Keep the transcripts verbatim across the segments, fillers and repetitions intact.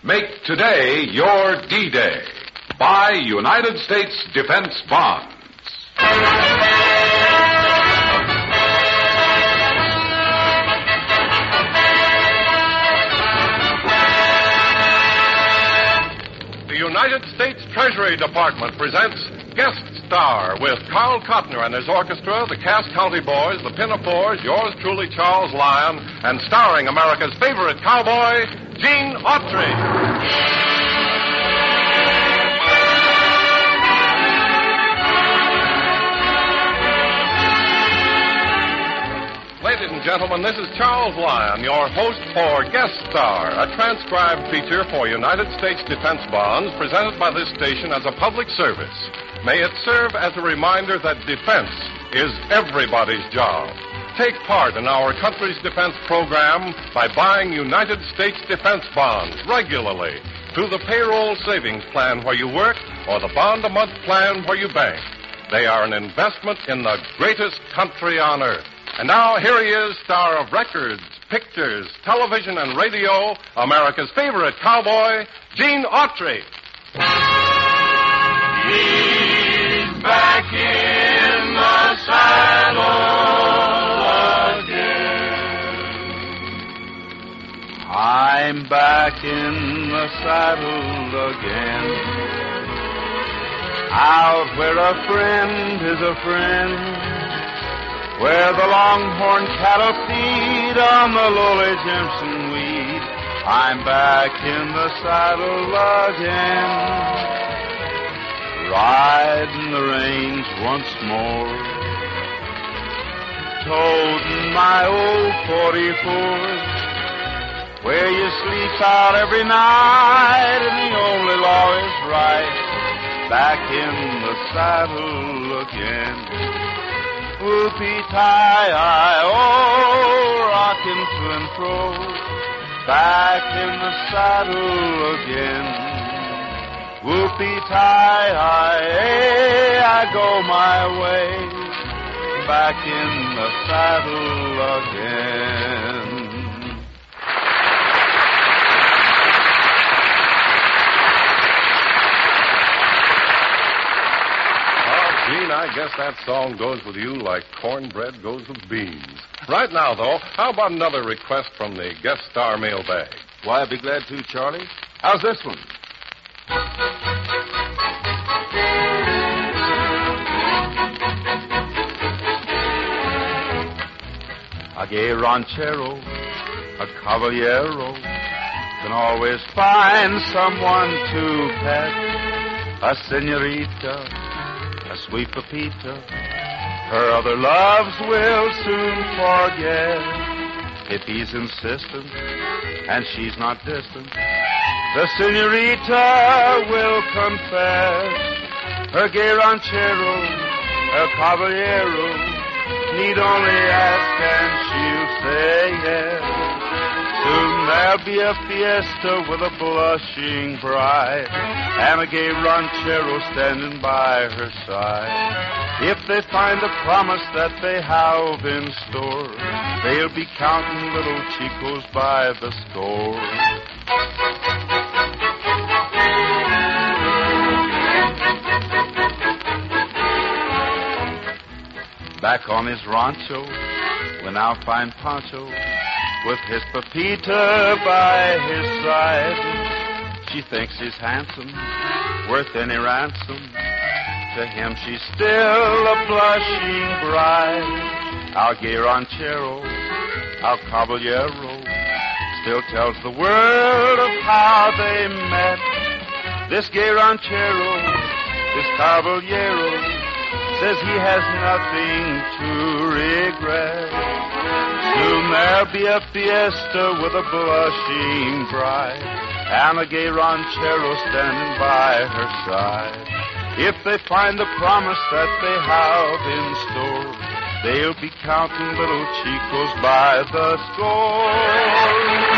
Make today your D-Day. Buy United States Defense Bonds. The United States Treasury Department presents Guest Star with Carl Cotner and his orchestra, the Cass County Boys, the Pinafores, yours truly, Charles Lyon, and starring America's favorite cowboy, Gene Autry. Ladies and gentlemen, this is Charles Lyon, your host for Guest Star, a transcribed feature for United States Defense Bonds presented by this station as a public service. May it serve as a reminder that defense is everybody's job. Take part in our country's defense program by buying United States Defense Bonds regularly through the payroll savings plan where you work or the bond-a-month plan where you bank. They are an investment in the greatest country on earth. And now, here he is, star of records, pictures, television, and radio, America's favorite cowboy, Gene Autry. He's back in the saddle again. I'm back in the saddle again. Out where a friend is a friend, where the longhorn cattle feed on the lowly Jimson weed. I'm back in the saddle again, riding the range once more, toting my old forty-four, where you sleep out every night and the only law is right. Back in the saddle again. Whoopie-tie-I, oh, rocking to and fro, back in the saddle again. Whoopie-tie-I, hey, I go my way, back in the saddle again. Gene, I guess that song goes with you like cornbread goes with beans. Right now, though, how about another request from the Guest Star mailbag? Why, I'd be glad to, Charlie. How's this one? A gay ranchero, a caballero, can always find someone to pet. A senorita, a sweet Pepita, her other loves will soon forget. If he's insistent and she's not distant, the senorita will confess. Her gay ranchero, her caballero, need only ask and she'll say yes. Soon there'll be a fiesta with a blushing bride and a gay ranchero standing by her side. If they find the promise that they have in store, they'll be counting little chicos by the score. Back on his rancho, we'll now find Pancho with his Pepita by his side. She thinks he's handsome, worth any ransom. To him she's still a blushing bride. Our gay ranchero, our caballero, still tells the world of how they met. This gay ranchero, this caballero, says he has nothing to regret. Soon there'll be a fiesta with a blushing bride and a gay ranchero standing by her side. If they find the promise that they have in store, they'll be counting little chicos by the score.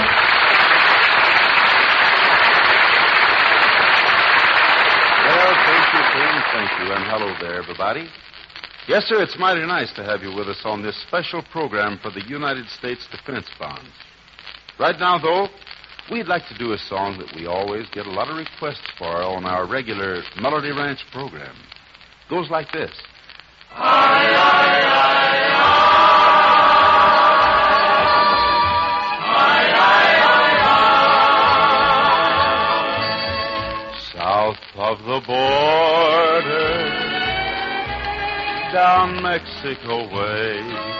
Well, thank you, Tim. Thank you. And hello there, everybody. Yes, sir, it's mighty nice to have you with us on this special program for the United States Defense Bonds. Right now, though, we'd like to do a song that we always get a lot of requests for on our regular Melody Ranch program. It goes like this. Aye, aye, aye, aye. Aye, aye, aye, aye. South of the border, down Mexico way,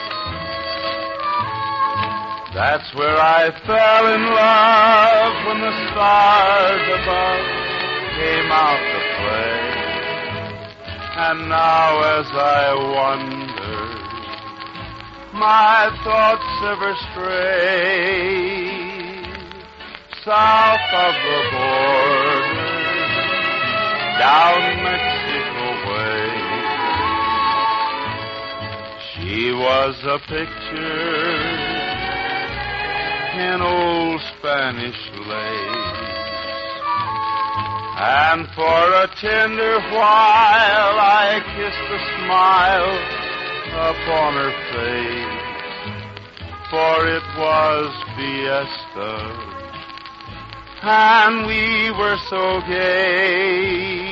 that's where I fell in love when the stars above came out to play. And now as I wander, my thoughts ever stray south of the border, down Mexico way. She was a picture in old Spanish lace, and for a tender while I kissed the smile upon her face, for it was fiesta, and we were so gay,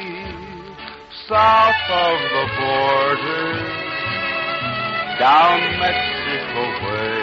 south of the border, down Mexico way.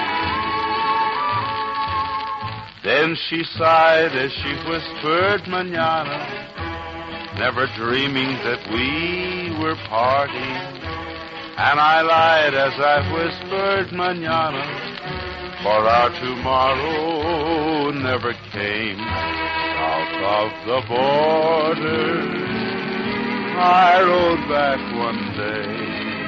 Then she sighed as she whispered mañana, never dreaming that we were parting. And I lied as I whispered mañana, for our tomorrow never came. South of the border, I rode back one day.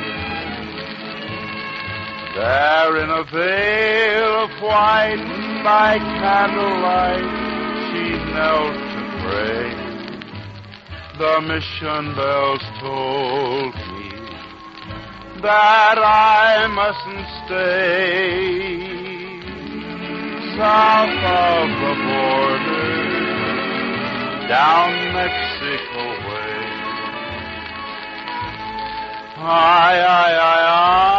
There in a veil of white, by candlelight, she knelt to pray. The mission bells told me that I mustn't stay south of the border, down Mexico way. Aye, aye, aye, aye.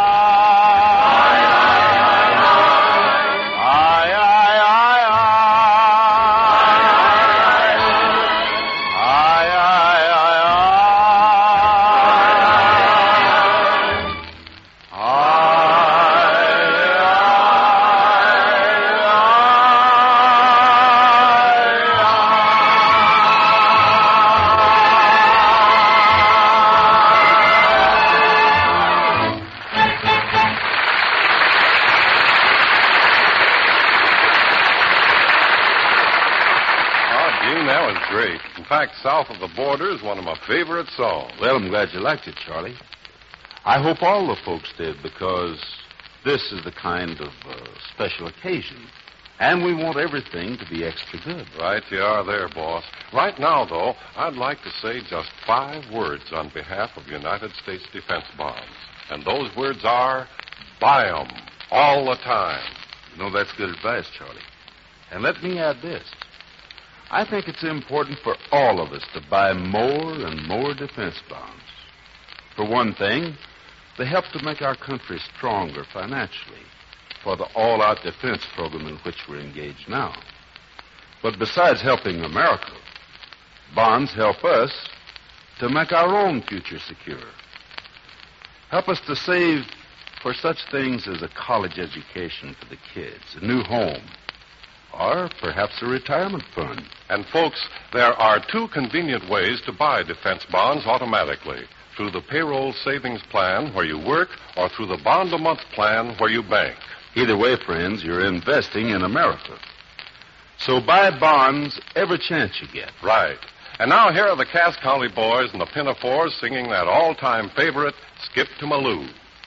South of the Border is one of my favorite songs. Well, I'm glad you liked it, Charlie. I hope all the folks did, because this is the kind of uh, special occasion. And we want everything to be extra good. Right you are there, boss. Right now, though, I'd like to say just five words on behalf of United States Defense Bonds. And those words are, buy 'em all the time. You know, that's good advice, Charlie. And let me add this. I think it's important for all of us to buy more and more defense bonds. For one thing, they help to make our country stronger financially for the all-out defense program in which we're engaged now. But besides helping America, bonds help us to make our own future secure. Help us to save for such things as a college education for the kids, a new home, or perhaps a retirement fund. And, folks, there are two convenient ways to buy defense bonds automatically. Through the payroll savings plan where you work, or through the bond-a-month plan where you bank. Either way, friends, you're investing in America. So buy bonds every chance you get. Right. And now here are the Cass County Boys and the Pinafores singing that all-time favorite, Skip to Maloo.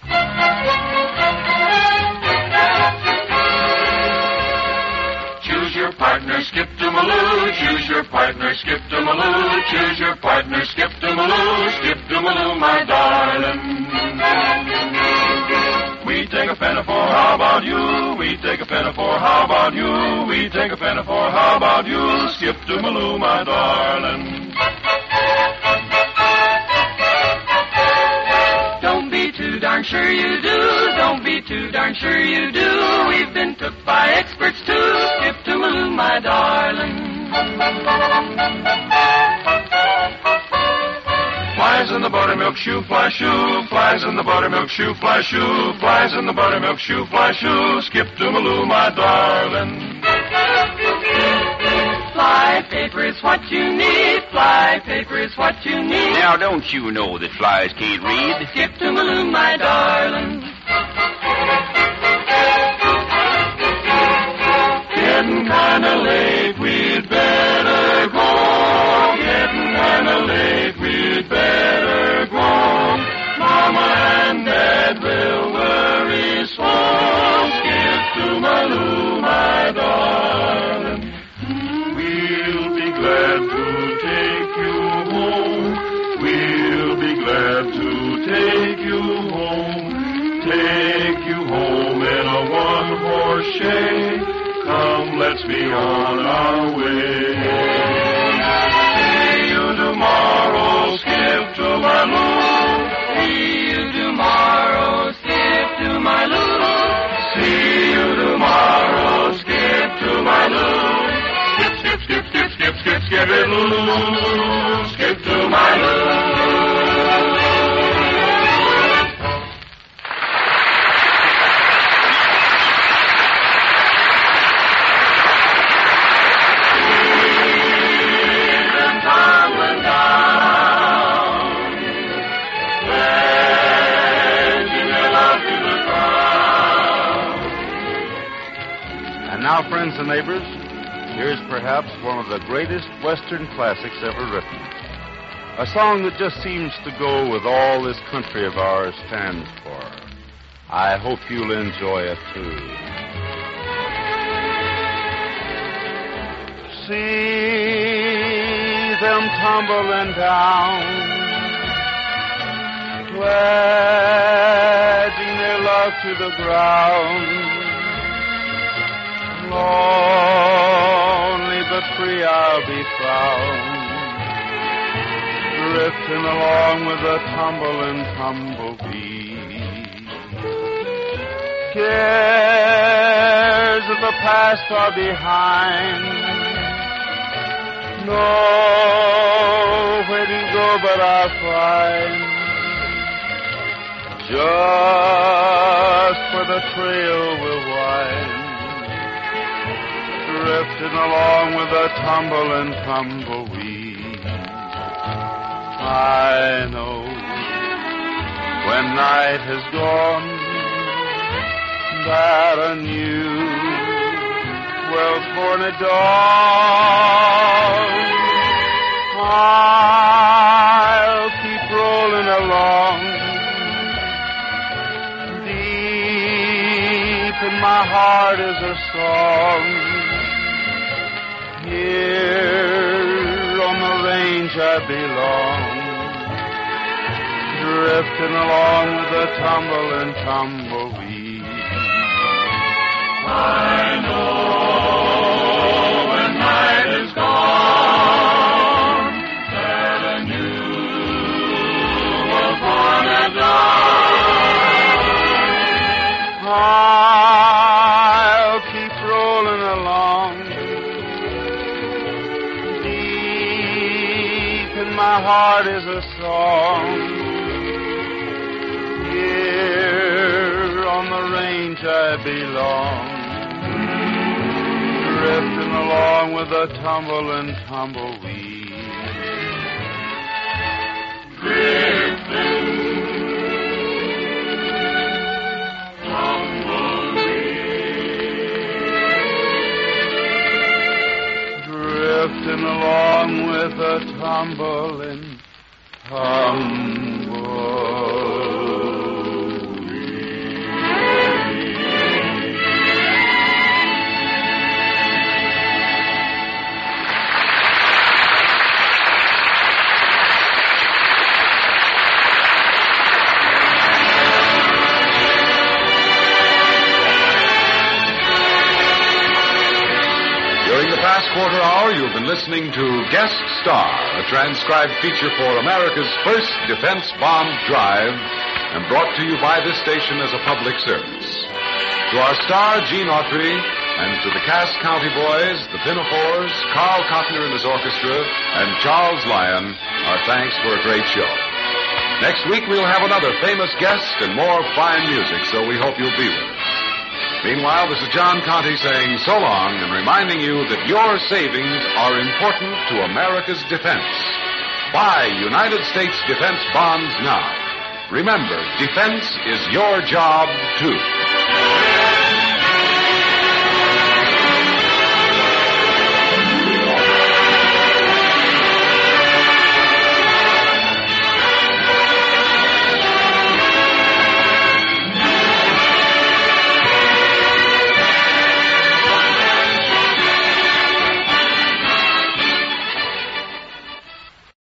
Choose your partner, skip to Maloo. Choose your partner, skip to Maloo. Choose your partner, skip to Maloo. Skip to Maloo, my darling. We take a Pinafore, how about you? We take a Pinafore, how about you? We take a Pinafore, how about you? Skip to Maloo, my darling. Don't be too darn sure you do. Don't be too darn sure you do. We've been took by experts too. Skip to Maloo, my darling. Flies in the buttermilk shoe, fly shoe. Flies in the buttermilk shoe, fly shoe. Flies in the buttermilk shoe, fly shoe. Skip to Maloo, my darling. Fly paper is what you need. Fly paper is what you need. Now, don't you know that flies can't read? Skip to Maloo, my darling. Getting kinda late, we'd better go. Getting kinda late, we'd better go. Mama and Dad will worry so. Skip to Maloo, my darling. We'll be glad to take you home. We'll be glad to take you home. Take you home in a one-horse shay. Come, let's be on our way. See you tomorrow, skip to Maloo. See you tomorrow, skip to Maloo. See you tomorrow, skip to Maloo. Skip, skip, skip, skip, skip, skip, skip it, Loo. Skip to Maloo. Now, friends and neighbors, here's perhaps one of the greatest Western classics ever written. A song that just seems to go with all this country of ours stands for. I hope you'll enjoy it, too. See them tumbling down, pledging their love to the ground. Lonely but free I'll be found, drifting along with the tumbling tumblebee. Cares of the past are behind, nowhere to go but I'll find, just where the trail will wind, drifting along with a tumbling tumbleweed. I know when night has gone that a new well-born dawn, I'll keep rolling along. Deep in my heart is a song. Here on the range I belong, drifting along with the tumbling tumbleweed. I know when night is gone that a new will born at dawn. I'll keep rolling along. My heart is a song. Here on the range I belong, drifting along with a tumbling tumbleweed. Drifting, tumbleweed. Drifting along with a tumbling tumbleweed. During the past quarter hour, you've been listening to Guest Star, a transcribed feature for America's first defense bomb drive, and brought to you by this station as a public service. To our star, Gene Autry, And to the Cass County Boys, the Pinafores, Carl Cotner and his orchestra, and Charles Lyon, our thanks for a great show. Next week, we'll have another famous guest and more fine music, so we hope you'll be with us. Meanwhile, this is John Conte saying so long and reminding you that your savings are important to America's defense. Buy United States defense bonds now. Remember, defense is your job, too.